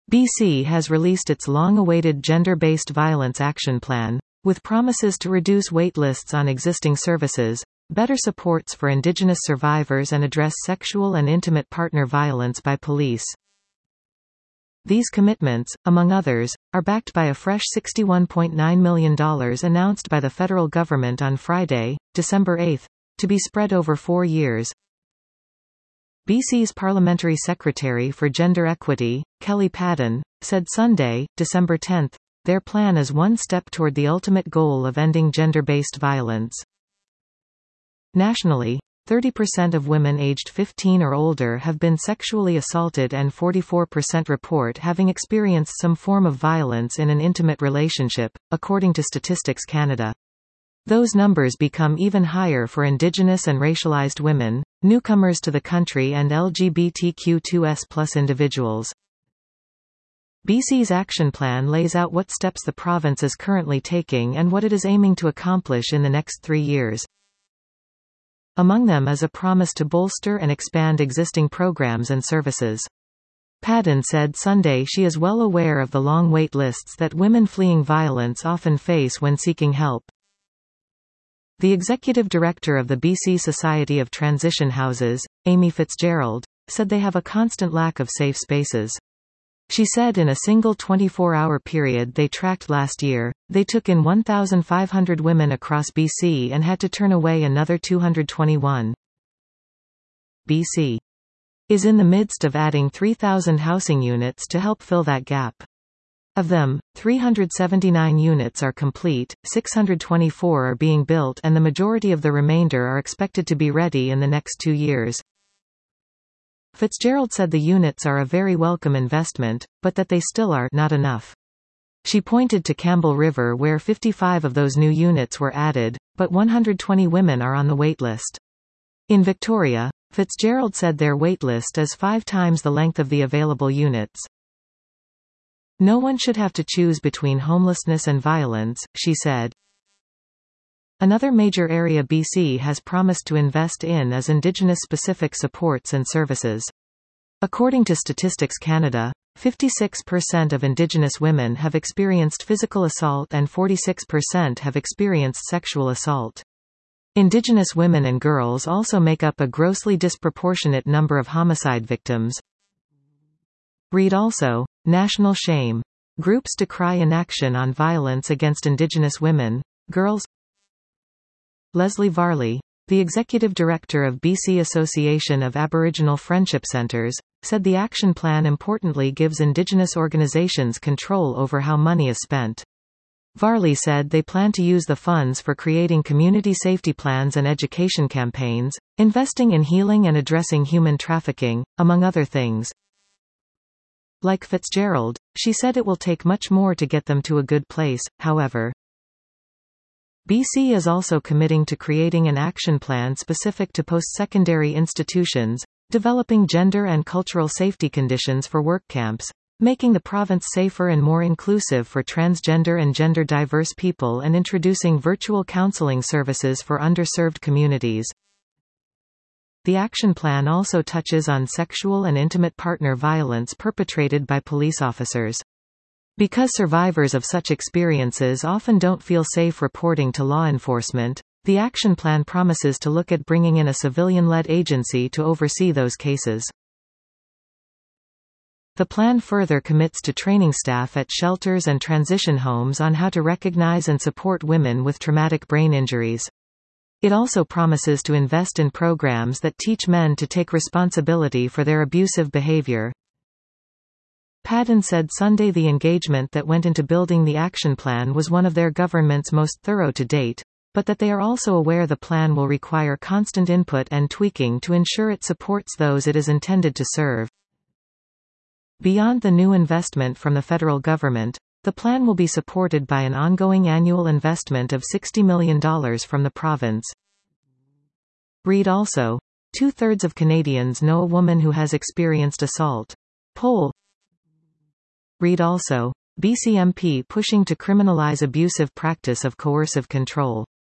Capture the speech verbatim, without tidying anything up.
B C has released its long-awaited Gender-Based Violence Action Plan, with promises to reduce waitlists on existing services, better supports for Indigenous survivors and address sexual and intimate partner violence by police. These commitments, among others, are backed by a fresh sixty-one point nine million dollars announced by the federal government on Friday, December eighth, to be spread over four years. B C's Parliamentary Secretary for Gender Equity, Kelly Padden, said Sunday, December tenth, their plan is one step toward the ultimate goal of ending gender-based violence. Nationally, thirty percent of women aged fifteen or older have been sexually assaulted and forty-four percent report having experienced some form of violence in an intimate relationship, according to Statistics Canada. Those numbers become even higher for Indigenous and racialized women, newcomers to the country and L G B T Q two S plus individuals. B C's action plan lays out what steps the province is currently taking and what it is aiming to accomplish in the next three years. Among them is a promise to bolster and expand existing programs and services. Padden said Sunday she is well aware of the long wait lists that women fleeing violence often face when seeking help. The executive director of the B C Society of Transition Houses, Amy Fitzgerald, said they have a constant lack of safe spaces. She said in a single twenty-four hour period they tracked last year, they took in one thousand five hundred women across B C and had to turn away another two hundred twenty-one. B C is in the midst of adding three thousand housing units to help fill that gap. Of them, three hundred seventy-nine units are complete, six hundred twenty-four are being built and the majority of the remainder are expected to be ready in the next two years. Fitzgerald said the units are a very welcome investment, but that they still are not enough. She pointed to Campbell River where fifty-five of those new units were added, but one hundred twenty women are on the waitlist. In Victoria, Fitzgerald said their waitlist is five times the length of the available units. No one should have to choose between homelessness and violence, she said. Another major area B C has promised to invest in is Indigenous-specific supports and services. According to Statistics Canada, fifty-six percent of Indigenous women have experienced physical assault and forty-six percent have experienced sexual assault. Indigenous women and girls also make up a grossly disproportionate number of homicide victims. Read also, National Shame. Groups decry inaction on violence against Indigenous women, girls. Leslie Varley, the executive director of B C Association of Aboriginal Friendship Centres, said the action plan importantly gives Indigenous organisations control over how money is spent. Varley said they plan to use the funds for creating community safety plans and education campaigns, investing in healing and addressing human trafficking, among other things. Like Fitzgerald, she said it will take much more to get them to a good place, however. B C is also committing to creating an action plan specific to post-secondary institutions, developing gender and cultural safety conditions for work camps, making the province safer and more inclusive for transgender and gender-diverse people and introducing virtual counseling services for underserved communities. The action plan also touches on sexual and intimate partner violence perpetrated by police officers. Because survivors of such experiences often don't feel safe reporting to law enforcement, the action plan promises to look at bringing in a civilian-led agency to oversee those cases. The plan further commits to training staff at shelters and transition homes on how to recognize and support women with traumatic brain injuries. It also promises to invest in programs that teach men to take responsibility for their abusive behavior. Padden said Sunday the engagement that went into building the action plan was one of their government's most thorough to date, but that they are also aware the plan will require constant input and tweaking to ensure it supports those it is intended to serve. Beyond the new investment from the federal government, the plan will be supported by an ongoing annual investment of sixty million dollars from the province. Read also, two-thirds of Canadians know a woman who has experienced assault. Poll. Read also, B C M P pushing to criminalize abusive practice of coercive control.